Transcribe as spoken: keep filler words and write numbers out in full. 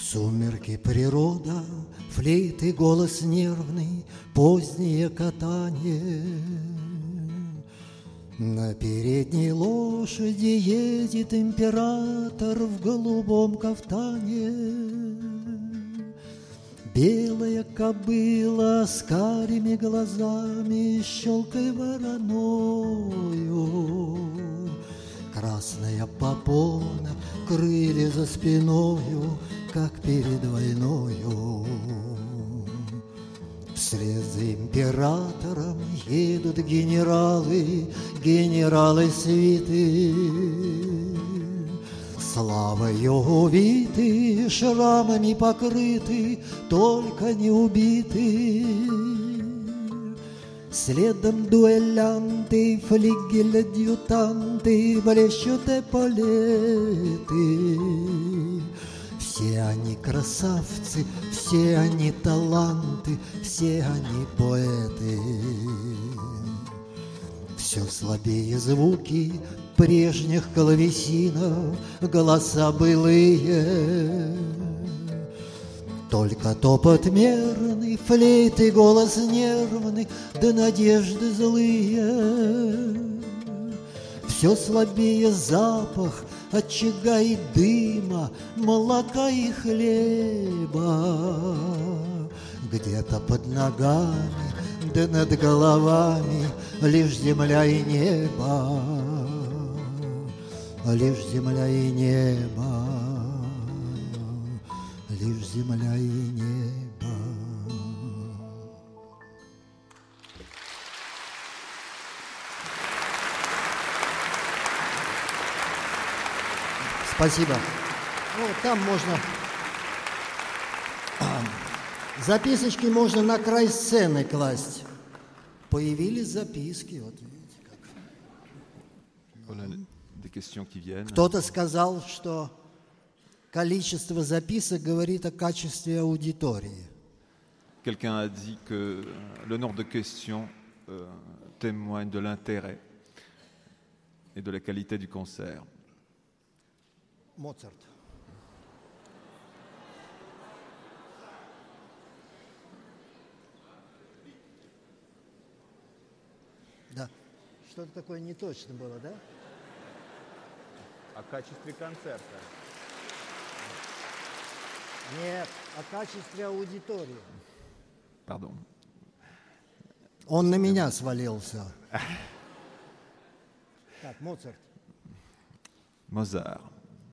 Сумерки, природа, флейты, голос нервный, позднее катание. На передней лошади едет император в голубом кафтане. Белая кобыла с карими глазами, щелкой вороною. Красная попона, крылья за спиною, как перед войною. Вслед за императором едут генералы, генералы свиты. Славою увиты, шрамами покрыты, только не убиты. Следом дуэлянты, флигель-адъютанты, блещут эполеты. Все они красавцы, все они таланты, все они поэты. Все слабее звуки прежних клавесинов, голоса былые. Только топот мерный, флейты, голос нервный, да надежды злые. Все слабее запах очага и дыма, молока и хлеба. Где-то под ногами, да над головами лишь земля и небо, лишь земля и небо, лишь земля и небо. Спасибо. Ну, там можно... Записочки можно на край сцены класть. Появились записки, вот видите как. Кто-то сказал, что количество записок говорит о качестве аудитории. Quelqu'un a dit que le nombre de questions euh, témoigne de l'intérêt et de la qualité du concert. Моцарт. Да. Что-то такое неточно было, да? О качестве концерта. Нет, о качестве аудитории. Pardon. Он на меня свалился. Так, Моцарт. Mozart.